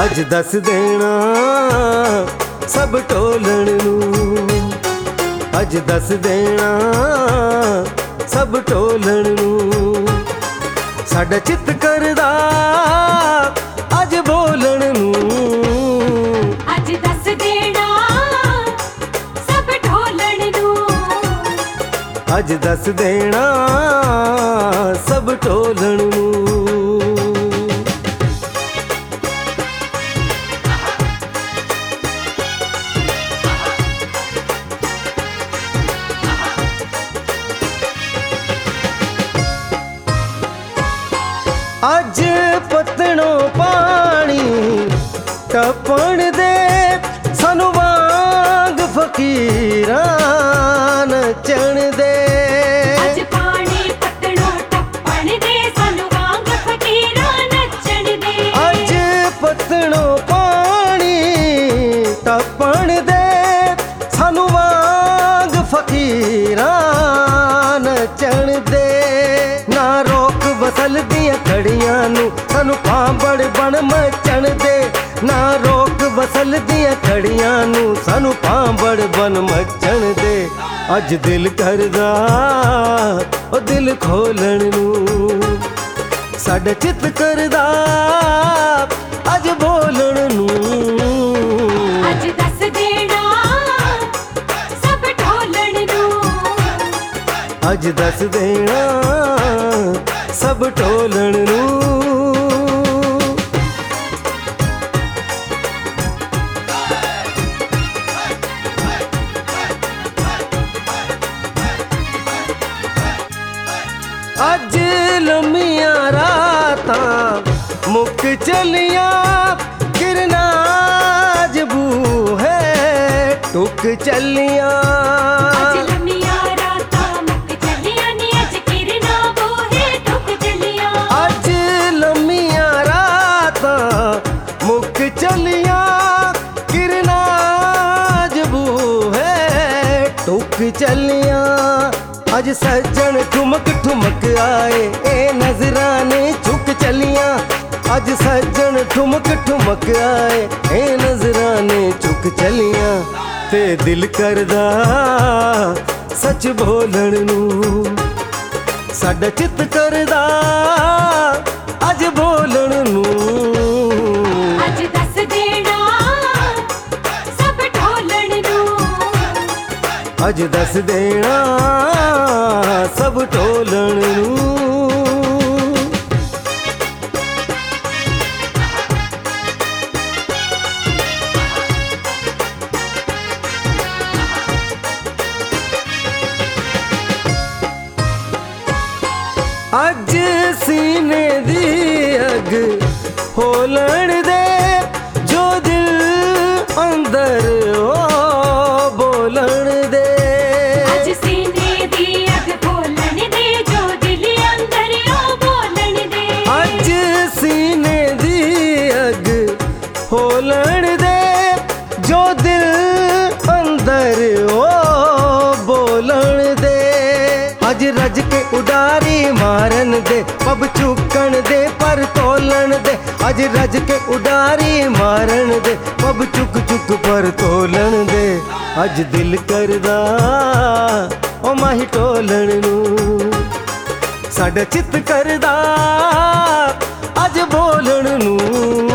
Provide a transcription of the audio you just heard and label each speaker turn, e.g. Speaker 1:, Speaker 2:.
Speaker 1: अज दस देना सब ढोलण नूं, अज दस देना सब ढोलण नूं। साडा चित करदा अज बोलण नूं,
Speaker 2: अज दस देना सब ढोलण नूं,
Speaker 1: अज दस देना सब ढोलण नूं। अज पतनों पानी टपण दे सानू वांग फकीरां नचण दे।
Speaker 2: अज पानी पतनों टप्पण दे सानू वांग फकीरां नचण दे।
Speaker 1: अज पतनों पानी टपण दे सानू वांग फकीरां नचण दे। ना रोक वसल दियां घड़ियां नू सानू पांबड़ बन मचण दे। ना रोक वसल दियां घड़ियां नू सानू पांबड़ बन मचण दे। अज दिल करदा ओ दिल खोलण नू, साडा चित करदा अज बोलण नूं।
Speaker 2: अज दस देना सब ढोलण नूं,
Speaker 1: अज दस देना सब ढोलण नूं। अज लम्मियां रातां मुक चलियां किरना अज बूहे टुक चलियां।
Speaker 2: अज लम्मियां रातां मुक चलियां नी अज किरना बूहे टुक चलियां।
Speaker 1: अज लम्मियां रातां मुक चलियां किरना अज बूहे टुक चलियां। अज सज्जन ठुमक ठुमक आए ए नजराने चुक चलियां। अज सज्जन ठुमक ठुमक आए ए नजराने चुक चलियां। ते दिल करदा सच बोलण नूं, साडा चित करदा अज बोलण नूं।
Speaker 2: अज दस देना सब ढोलण नूं,
Speaker 1: अज दस देना सब ढोलण नूं। अज सीने दी अग होलण दे जो दिल अंदर ओ बोलण दे।
Speaker 2: अज सीने दी अग बोलण दे जो दिल अंदर ओ बोलण दे।
Speaker 1: अज सीने दी अग होलण दे जो दिल अंदर ओ बोलण दे। अज रज के उडारी मारन दे पब चुकण दे पर तोलण दे। अज रज के उडारी मारन दे पब चुक चुक पर तोलण दे। अज दिल करदा ओ माही टोलण नूं, साडा चित करदा अज बोलण नूं।